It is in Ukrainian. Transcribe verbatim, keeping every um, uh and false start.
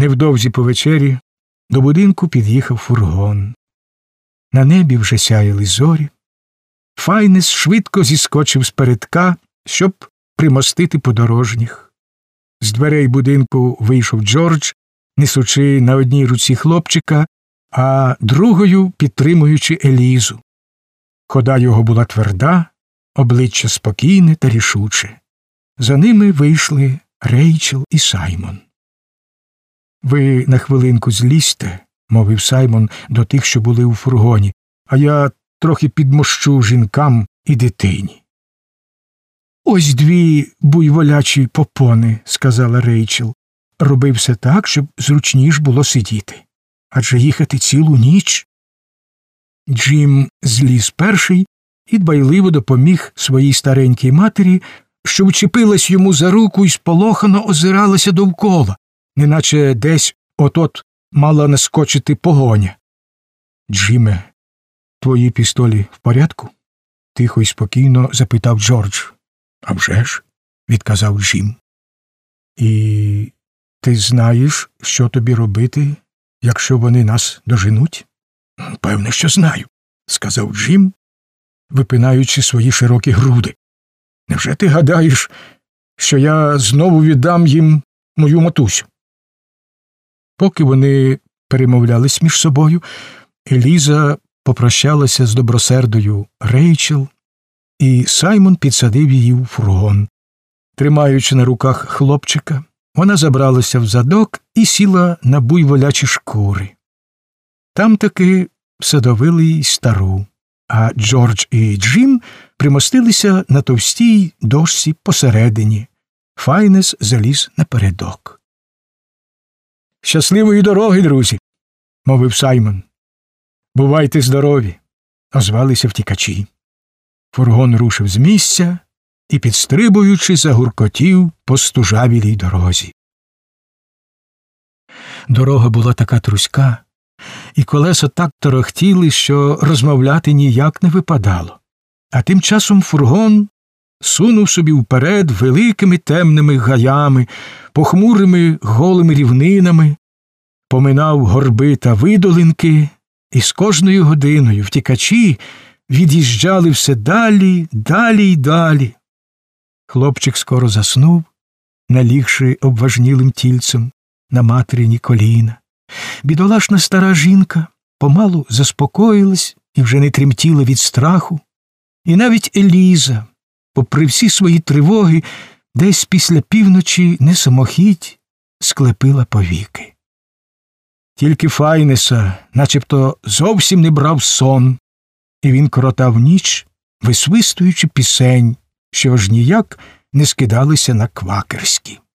Невдовзі по вечері до будинку під'їхав фургон. На небі вже сяяли зорі. Файнес швидко зіскочив з передка, щоб примостити подорожніх. З дверей будинку вийшов Джордж, несучи на одній руці хлопчика, а другою підтримуючи Елізу. Хода його була тверда, обличчя спокійне та рішуче. За ними вийшли Рейчел і Саймон. «Ви на хвилинку злізьте», – мовив Саймон до тих, що були у фургоні, «а я трохи підмощу жінкам і дитині». «Ось дві буйволячі попони», – сказала Рейчел. «Роби все так, щоб зручніш було сидіти. Адже їхати цілу ніч». Джим зліз перший і дбайливо допоміг своїй старенькій матері, що вчепилась йому за руку і сполохано озиралася довкола, неначе десь от-от мала наскочити погоня. «Джиме, твої пістолі в порядку?» – тихо і спокійно запитав Джордж. «А вже ж», – відказав Джим. «І ти знаєш, що тобі робити, якщо вони нас доженуть?» «Певне, що знаю», – сказав Джим, випинаючи свої широкі груди. «Невже ти гадаєш, що я знову віддам їм мою матусю?» Поки вони перемовлялись між собою, Еліза попрощалася з добросердою Рейчел, і Саймон підсадив її у фургон. Тримаючи на руках хлопчика, вона забралася в задок і сіла на буйволячі шкури. Там таки садовили й стару, а Джордж і Джим примостилися на товстій дошці посередині. Файнес заліз напередок. «Щасливої дороги, друзі!» – мовив Саймон. «Бувайте здорові!» – озвалися втікачі. Фургон рушив з місця і, підстрибуючи, загуркотів по стужавілій дорозі. Дорога була така труська, і колеса так торохтіли, що розмовляти ніяк не випадало. А тим часом фургон сунув собі вперед великими темними гаями, похмурими голими рівнинами, поминав горби та видолинки, і з кожною годиною втікачі від'їжджали все далі, далі й далі. Хлопчик скоро заснув, налігши обважнілим тільцем на материні коліна. Бідолашна стара жінка помалу заспокоїлась і вже не тремтіла від страху. І навіть Еліза, попри всі свої тривоги, десь після півночі не самохідь склепила повіки. Тільки Файнеса начебто зовсім не брав сон, і він коротав ніч, висвистуючи пісень, що аж ніяк не скидалися на квакерські.